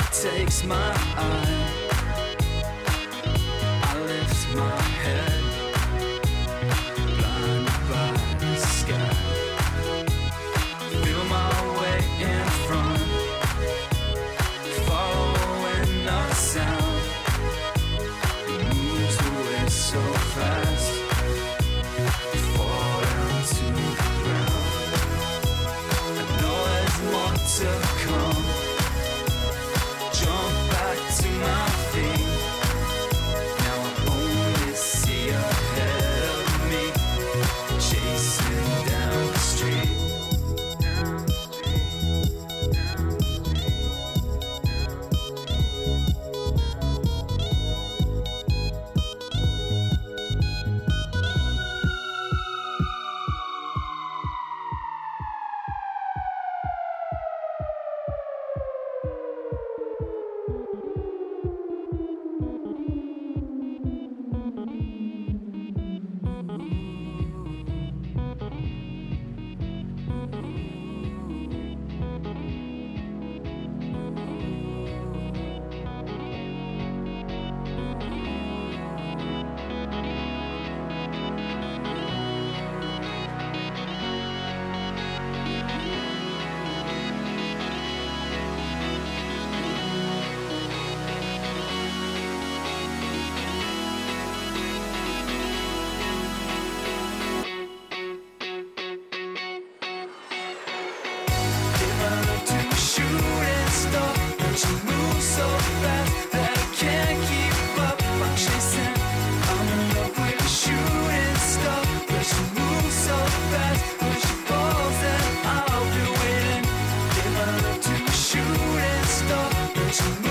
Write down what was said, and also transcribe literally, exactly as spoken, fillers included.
takes my eye. I lift my head, blinded by the sky. Feel my way in front, following the sound. It moves away so fast, you fall down to the ground. I know there's more to come. Jump back to my feet. Now I only see ahead of me, chasing down the street. Down the street, down the she moves so fast that I can't keep up. I'm chasing, I'm in love with a shooting star. But she moves so fast, when she falls then I'll be waiting. Give my love to a shooting star. But she